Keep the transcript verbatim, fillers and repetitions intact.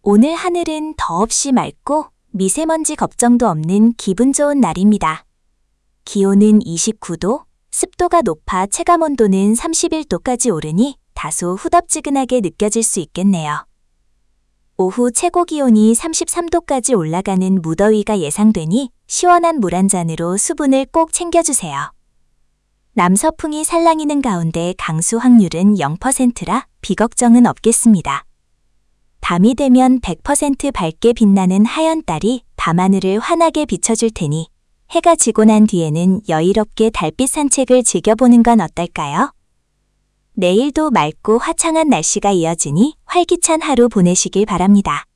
오늘 하늘은 더없이 맑고 미세먼지 걱정도 없는 기분 좋은 날입니다. 기온은 이십구 도, 습도가 높아 체감온도는 삼십일 도까지 오르니 다소 후덥지근하게 느껴질 수 있겠네요. 오후 최고 기온이 삼십삼 도까지 올라가는 무더위가 예상되니 시원한 물 한 잔으로 수분을 꼭 챙겨주세요. 남서풍이 살랑이는 가운데 강수 확률은 영 퍼센트라 비걱정은 없겠습니다. 밤이 되면 백 퍼센트 밝게 빛나는 하얀 달이 밤하늘을 환하게 비춰줄 테니 해가 지고 난 뒤에는 여유롭게 달빛 산책을 즐겨보는 건 어떨까요? 내일도 맑고 화창한 날씨가 이어지니 활기찬 하루 보내시길 바랍니다.